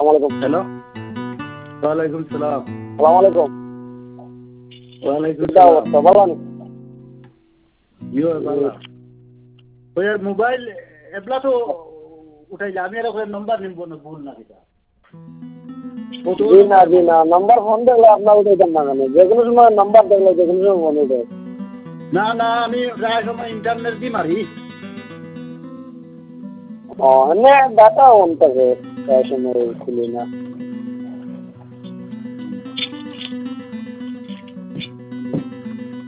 আলাইকুম। হ্যালো, ওয়ালাইকুম সালাম। সালাম আলাইকুম। ওয়ালাইকুম কিতা সালাম। অবস্থা, ভালো আছেন? ইয়ো বালা। ওই মোবাইল এবলা তো উঠাইলে আমি আর নম্বর নিব না, ভুল না কিতা। জি না, নাম্বার ফোন দেখলে আপনার উঠাইতাম না কেন? যে কোনো সময় নাম্বার দেখলে যে কোনো সময় ফোন উঠে। না না, আমি প্রায় সময় ইন্টারনেট দিয়ে মারি। এনে ডাটা অন থাকে, প্রায় সময় খুলি না।